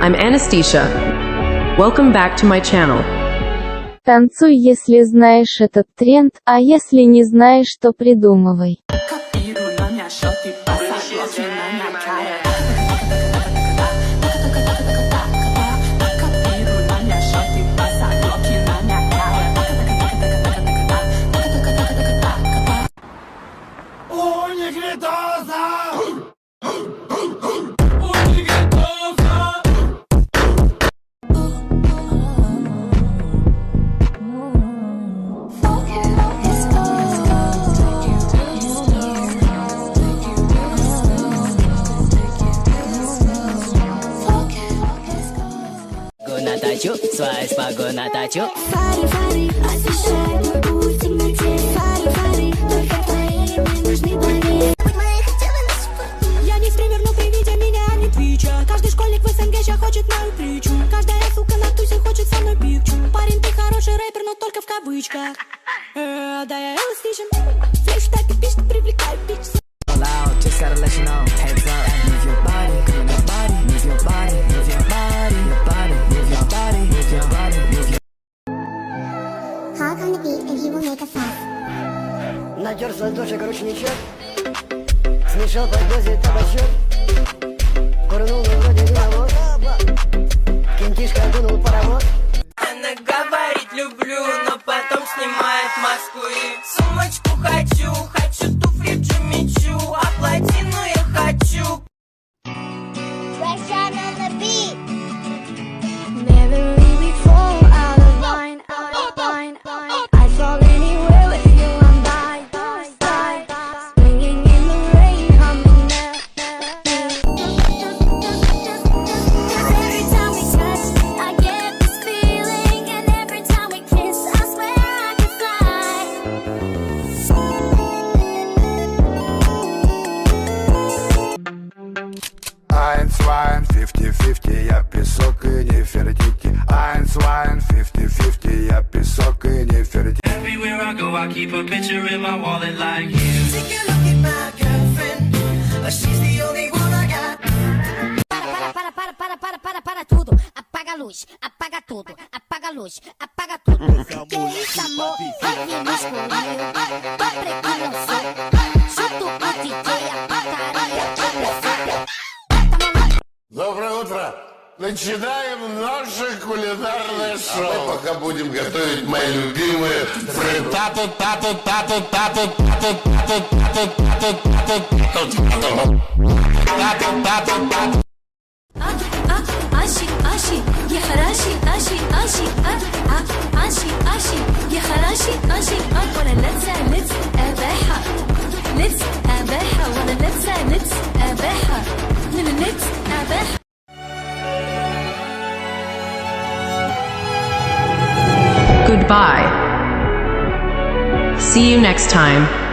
I'm Anastasia. Welcome back to my channel. Танцуй, если знаешь этот тренд, а если не знаешь, то придумывай. Натачу, свай спагу натачу. Фари, фари, освещай мой путь в темноте. Фари, фари, только твои мне нужны, поверь. Я не стример, но при виде меня не твича. Каждый школьник в СНГ сейчас хочет мою притчу. Каждая сука на тусе хочет со мной пикчу. Парень, ты хороший рэпер, но только в кавычках. Да, я эластичен. Флеш так эпично, привлекаю бич. Loud, just gotta let you know. Heads up, move your body, move your body, move your body, move your body, your body, move your body, move your body, move your. Hawk on the beat and he will make a fuss. Натер с ладоши, короче, ничего. Смешал под дозе табачок. Курнул, но вроде дымовод. Кентишка окунул паровоз. Она говорит люблю, но потом снимает маску и сумочку хочу, хочу туфли Джимми Чу, а платину я хочу. Fresh out on the beat. Never really fall out of line, I fall anywhere with you, I'm by. Swinging in the rain, humming that. Every time we touch, I get this feeling, and every time we kiss, I swear I can fly. Eins, Wein, 50-50, я песок и Нефертити. Eins, Wein, 50-50, я песок и Нефертити. Everywhere I go, I keep a picture in my wallet like you. Take a look at my girlfriend, she's the only one I got. Para tudo. Apaga a luz, apaga tudo. Apaga a luz, apaga tudo. Que isso, amor? Aqui no escurinho. Tô pregando o som. Chuto o DJ, a pataria tá pressão. Доброе утро! Начинаем наше кулинарное шоу. А мы пока будем готовить мои любимые фриттату тату тату тату тату тату тату тату тату тату тату тату. Аши, аши, я хараши, аши, аши, аши, аши, я хараши, аши, وانا let's اباحة وانا let's اباحة من النت اباحة. Goodbye. See you next time.